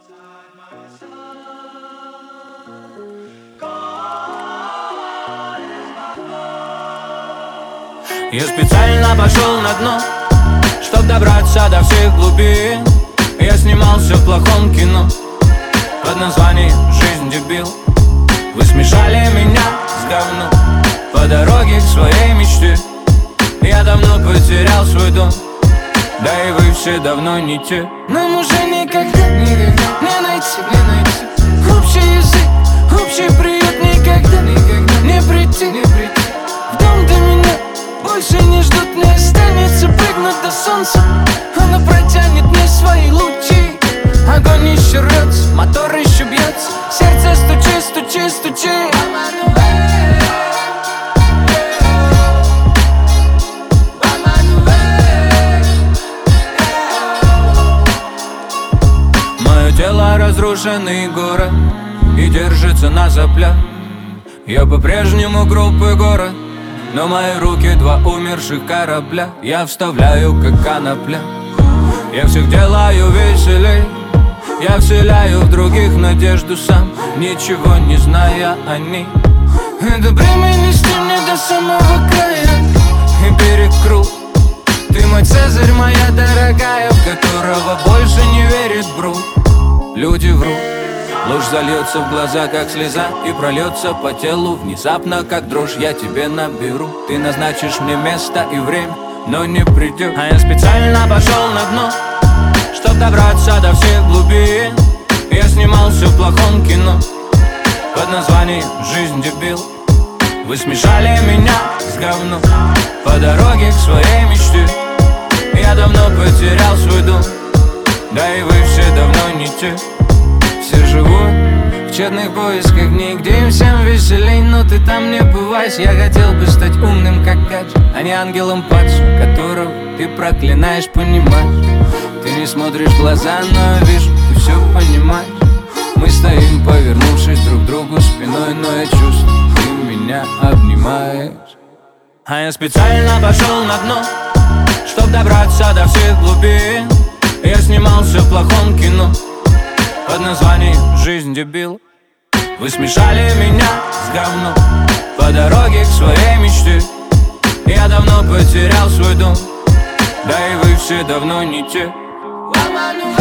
Я специально пошел на дно, чтоб добраться до всех глубин. Я снимался в плохом кино под названием «Жизнь, дебил». Вы смешали меня с говном по дороге к своей мечте. Я давно потерял свой дом, да и вы все давно не те. Нам уже никогда не найти общий язык, общий приют. Никогда не прийти в дом до меня. Больше не ждут, не останется прыгнуть до солнца. Оно протянет мне свои лучи. Огонь еще рвется, мотор еще бьется, сердце стучи, стучи, стучи. Мое тело разрушенный город и держится на соплях. Я по-прежнему группы город, но мои руки два умерших корабля. Я вставляю как конопля, я всех делаю веселей. Я вселяю в других надежду сам, ничего не зная о ней. Это бремя нести мне до самого края и берег круг. Ты мой Цезарь, моя дорогая, в которого больше не верит бруд. Люди врут, ложь зальется в глаза, как слеза, и прольется по телу внезапно, как дрожь. Я тебе наберу, ты назначишь мне место и время, но не придет. А я специально пошел на дно, чтоб добраться до всех глубин. Я снимался в плохом кино под названием «Жизнь, дебил». Вы смешали меня с говном по дороге к своей мечте. Я давно потерял свой дом, да и вы все давно не те. Все живут в тщетных поисках дней, где им всем веселей, но ты там не бываешь. Я хотел бы стать умным, как гаджет, а не ангелом падшим, которого ты проклинаешь, понимаешь. Ты не смотришь в глаза, но я вижу, ты все понимаешь. Мы стоим, повернувшись друг к другу спиной, но я чувствую, ты меня обнимаешь. А я специально пошел на дно, чтоб добраться до всех глубин. Я снимался в плохом кино под названием «Жизнь, дебил». Вы смешали меня с говном по дороге к своей мечте. Я давно потерял свой дом, да и вы все давно не те.